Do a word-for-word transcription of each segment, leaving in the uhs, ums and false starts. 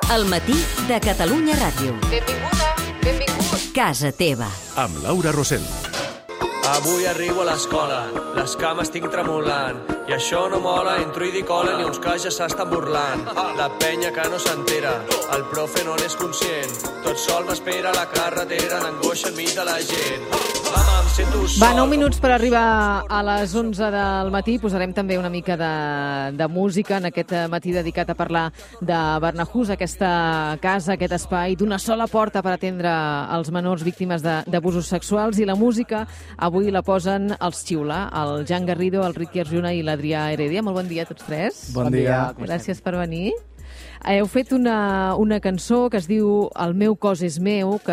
El matí de Catalunya Ràdio. Benvinguda, benvingut. Casa teva. Amb Laura Rosell. Avui arribo a l'escola, les cames tinc tremolant, i això no mola, entro i dic hola, ni uns que ja s'estan burlant. La penya que no s'entera, el profe no n'és conscient, tot sol m'espera a la carretera, d'angoixa enmig de la gent. Mama, em sento sol. Va, nou minuts per arribar a les onze del matí. Posarem també una mica de, de música en aquest matí dedicat a parlar de Barnahus, aquesta casa, aquest espai d'una sola porta per atendre els menors víctimes d'abusos sexuals. I la música avui la posen els Xiula, el Jan Garrido, el Ricky Arjuna i l'Adrià Heredia. Molt bon dia a tots tres. Bon dia. Gràcies per venir. Heu fet una, una cançó que es diu El meu cos és meu, que,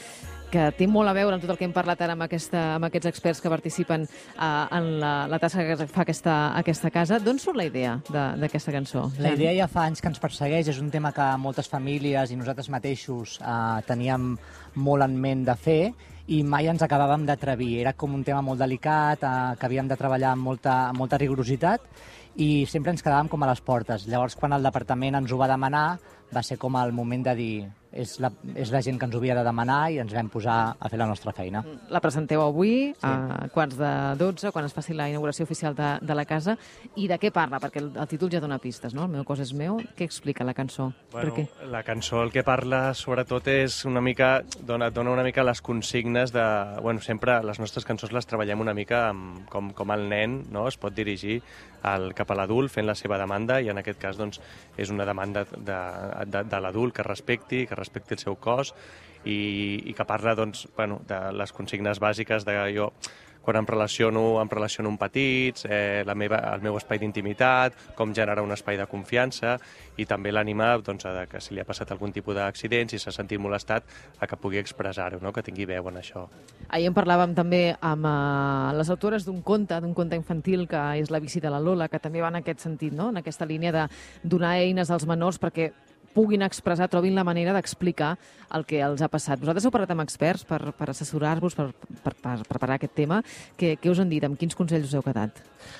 que té molt a veure amb tot el que hem parlat ara amb, aquesta, amb aquests experts que participen uh, en la, la tasca que fa aquesta, aquesta casa. D'on surt la idea d'aquesta cançó? La idea ja fa anys que ens persegueix, és un tema que moltes famílies i nosaltres mateixos uh, teníem molt en ment de fer, i mai ens acabàvem d'atrevir. Era com un tema molt delicat, eh, que havíem de treballar amb molta, amb molta rigorositat, i sempre ens quedàvem com a les portes. Llavors, quan el departament ens ho va demanar, va ser com el moment de dir és la, és la gent que ens ho havia de demanar, i ens vam posar a fer la nostra feina. La presenteu avui, sí, a quarts de dotze, quan es faci la inauguració oficial de, de la casa. I de què parla? Perquè el, el títol ja dona pistes, no? El meu cos és meu. Què explica la cançó? Bueno, la cançó el que parla sobretot és una mica, dona, dona una mica les consignes de... Bueno, sempre les nostres cançons les treballem una mica amb, com, com el nen, no? Es pot dirigir al, cap a l'adult fent la seva demanda, i en aquest cas doncs, és una demanda de, de, de l'adult que respecti, que respecti el seu cos, i, i que parla doncs, bueno, de les consignes bàsiques de jo, quan em relaciono, em relaciono amb petits, eh, la meva, el meu espai d'intimitat, com generar un espai de confiança, i també l'anima doncs, a que si li ha passat algun tipus d'accident, si s'ha sentit molestat, a que pugui expressar-ho, no? Que tingui veu en això. Ahir en parlàvem també amb uh, les autores d'un conte, d'un conte infantil, que és La bici de la Lola, que també va en aquest sentit, no? En aquesta línia de donar eines als menors perquè puguin expressar, trobin la manera d'explicar el que els ha passat. Vosaltres heu parlat amb experts per, per assessorar-vos, per, per, per preparar aquest tema. Què, què us han dit? Amb quins consells us heu quedat?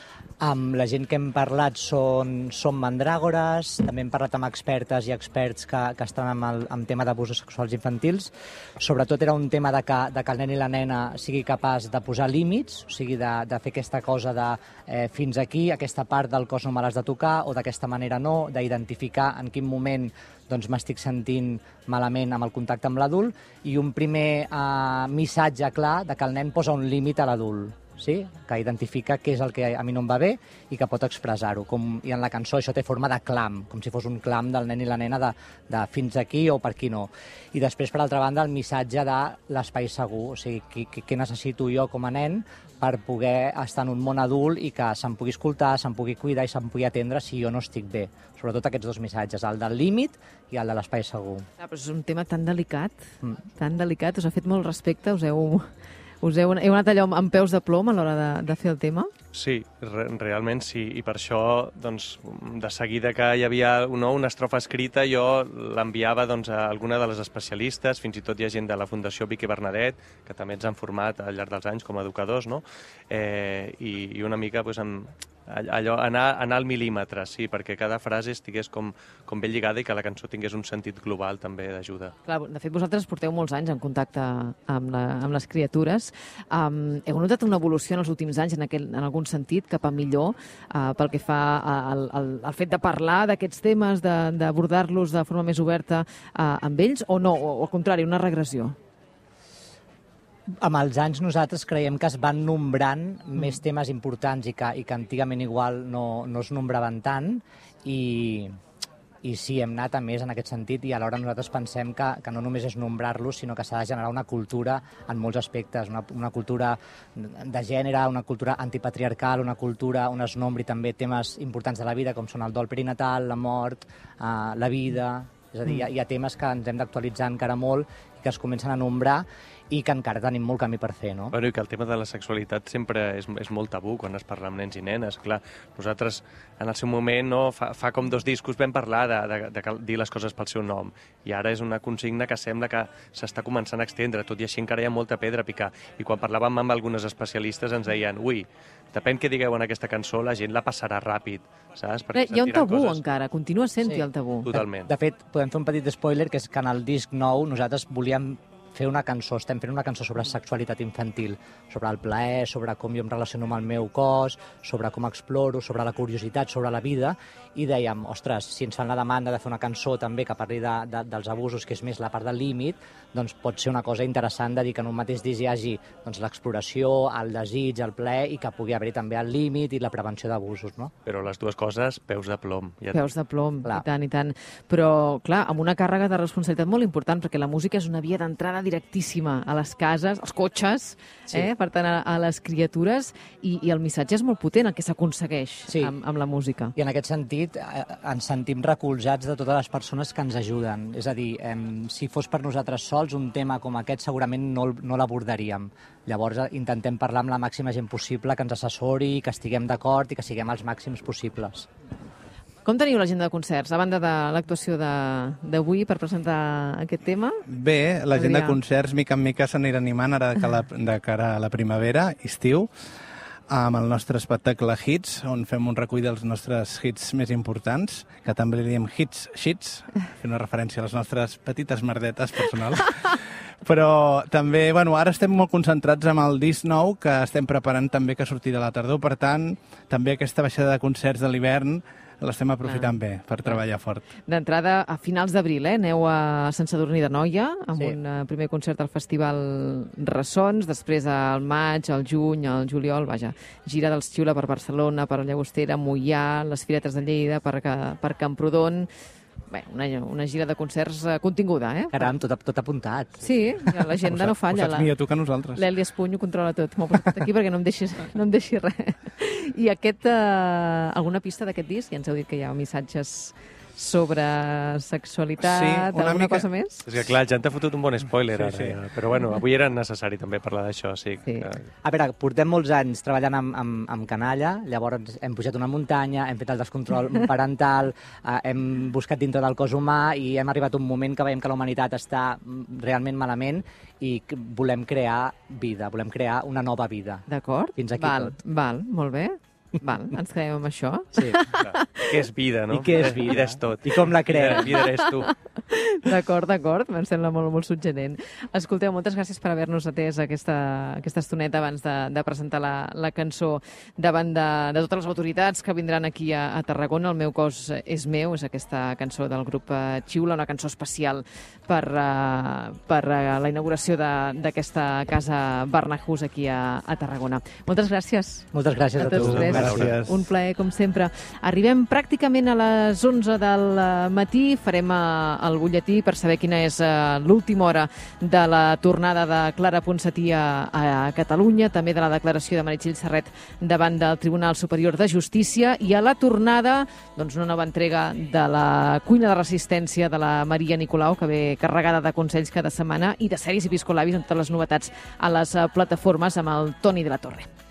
Amb la gent que hem parlat són, són mandràgores, també hem parlat amb expertes i experts que, que estan amb el amb tema d'abusos sexuals infantils. Sobretot era un tema de que, de que el nen i la nena sigui capaç de posar límits, o sigui, de, de fer aquesta cosa de eh, fins aquí, aquesta part del cos no me l'has de tocar, o d'aquesta manera no, d'identificar en quin moment doncs m'estic sentint malament amb el contacte amb l'adult, i un primer eh, missatge clar de que el nen posa un límit a l'adult. Sí? Que identifica què és el que a mi no em va bé i que pot expressar-ho. Com, i en la cançó això té forma de clam, com si fos un clam del nen i la nena de, de fins aquí o per aquí no. I després, per altra banda, el missatge de l'espai segur, o sigui, què, què necessito jo com a nen per poder estar en un món adult i que se'm pugui escoltar, se'm pugui cuidar i se'm pugui atendre si jo no estic bé. Sobretot aquests dos missatges, el del límit i el de l'espai segur. Ah, però és un tema tan delicat, mm. tan delicat, us ha fet molt respecte, us heu... Us heu, heu anat allò amb peus de plom a l'hora de, de fer el tema? Sí, re, realment sí, i per això, doncs, de seguida que hi havia no, una estrofa escrita, jo l'enviava doncs, a alguna de les especialistes, fins i tot hi ha gent de la Fundació Vicky Bernadet, que també ens han format al llarg dels anys com a educadors, no? eh, i, i una mica doncs, amb, allò, anar, anar al mil·límetre, sí, perquè cada frase estigués com, com ben lligada i que la cançó tingués un sentit global també d'ajuda. Clar, de fet, vosaltres porteu molts anys en contacte amb, la, amb les criatures. Um, heu notat una evolució en els últims anys en, aquel, en algun sentit cap a millor uh, pel que fa al, al, al fet de parlar d'aquests temes, d'abordar-los de, de forma més oberta uh, amb ells, o no, o, o al contrari, una regressió? Amb els anys nosaltres creiem que es van nombrant mm. més temes importants i que, i que antigament igual no, no es nombraven tant, i, i sí, hem anat a més en aquest sentit, i alhora nosaltres pensem que, que no només és nombrar-los, sinó que s'ha de generar una cultura en molts aspectes, una, una cultura de gènere, una cultura antipatriarcal, una cultura on es nombri també temes importants de la vida, com són el dol perinatal, la mort, eh, la vida. És a dir, hi ha, hi ha temes que ens hem d'actualitzar encara molt, que es comencen a nombrar i que encara tenim molt camí per fer, no? Bueno, i que el tema de la sexualitat sempre és, és molt tabú quan es parla amb nens i nenes. Clar, nosaltres en el seu moment, no, fa, fa com dos discos vam parlar de, de, de dir les coses pel seu nom, i ara és una consigna que sembla que s'està començant a extendre, tot i així encara hi ha molta pedra a picar. I quan parlàvem amb algunes especialistes ens deien, ui, depèn què digueu en aquesta cançó, la gent la passarà ràpid, saps? Perquè hi ha un tabú coses... encara, continua sent-hi sí. el tabú. Totalment. De, de fet, podem fer un petit spoiler, que és que en el disc nou nosaltres volíem fer una cançó, estem fent una cançó sobre sexualitat infantil, sobre el plaer, sobre com jo em relaciono amb el meu cos, sobre com exploro, sobre la curiositat, sobre la vida, i dèiem, ostres, si ens fan la demanda de fer una cançó també que parli de, de, dels abusos, que és més la part del límit, doncs pot ser una cosa interessant de dir que en un mateix disc hi hagi doncs, l'exploració, el desig, el plaer, i que pugui haver-hi també el límit i la prevenció d'abusos, no? Però les dues coses, peus de plom. Ja... Peus de plom, clar. I tant, i tant. Però, clar, amb una càrrega de responsabilitat molt important, perquè la música és una via d'entrada directíssima a les cases, als cotxes, sí. eh? per tant, a, a les criatures, i, i el missatge és molt potent, el que s'aconsegueix sí. amb, amb la música. I en aquest sentit eh, ens sentim recolzats de totes les persones que ens ajuden. És a dir, eh, si fos per nosaltres sols, un tema com aquest segurament no, no l'abordaríem. Llavors intentem parlar amb la màxima gent possible, que ens assessori, que estiguem d'acord i que siguem els màxims possibles. Com teniu l'agenda de concerts, a banda de l'actuació d'avui per presentar aquest tema? Bé, l'agenda de concerts mica en mica s'anirà animant ara de, la, de cara a la primavera, estiu, amb el nostre espectacle Hits, on fem un recull dels nostres hits més importants, que també li diem Hits Sheets, fent una referència a les nostres petites merdetes personals. Però també, bueno, ara estem molt concentrats amb el disc nou, que estem preparant també que sortirà a la tardor, per tant, també aquesta baixada de concerts de l'hivern l'estem aprofitant ah, bé per treballar fort. D'entrada, a finals d'abril, eh, aneu a Sant Sadurní d'Anoia, amb sí. un uh, primer concert al Festival Ressons, després al maig, al juny, al juliol, vaja, gira dels Xiula per Barcelona, per Llagostera, Moià, les Firetes de Lleida, per, per Camprodon. Bé, una, una gira de concerts uh, continguda, eh? Caram, tot, tot apuntat. Sí, l'agenda no falla. Ho saps millor tu que nosaltres. L'Eli Espuny ho controla tot. M'ho he posat aquí perquè no em deixis, no em deixi res. I aquest, uh, alguna pista d'aquest disc? Ja ens heu dit que hi ha missatges sobre sexualitat, sí, alguna mica... cosa més? És que clar, ja t'ha fotut un bon spoiler sí, ara, sí. Ja. Però bueno, avui era necessari també parlar d'això, sí. sí. Que... A veure, portem molts anys treballant amb, amb, amb canalla, llavors hem pujat una muntanya, hem fet el descontrol parental, eh, hem buscat dintre del cos humà i hem arribat a un moment que veiem que la humanitat està realment malament i volem crear vida, volem crear una nova vida. D'acord, val, tot. val, molt bé. Val, ens quedem amb això? Sí. Què és vida, no? I què és vida? Vida és tot. I com la creem? Vida, vida eres tu. D'acord, d'acord, em sembla molt, molt suggerent. Escolteu, moltes gràcies per haver-nos atès aquesta, aquesta estoneta abans de, de presentar la, la cançó davant de, de totes les autoritats que vindran aquí a, a Tarragona. El meu cos és meu, és aquesta cançó del grup Xiula, una cançó especial per, uh, per uh, la inauguració d'aquesta casa Barnahus aquí a, a Tarragona. Moltes gràcies. Moltes gràcies a, a tots. tu. Gràcies. Un plaer, com sempre. Arribem pràcticament a les onze del matí. Farem uh, el butlletí per saber quina és uh, l'última hora de la tornada de Clara Ponsatí a, a Catalunya, també de la declaració de Meritxell Serret davant del Tribunal Superior de Justícia, i a la tornada, doncs, una nova entrega de la cuina de resistència de la Maria Nicolau, que ve carregada de consells cada setmana, i de sèries i piscolabis amb totes les novetats a les uh, plataformes amb el Toni de la Torre.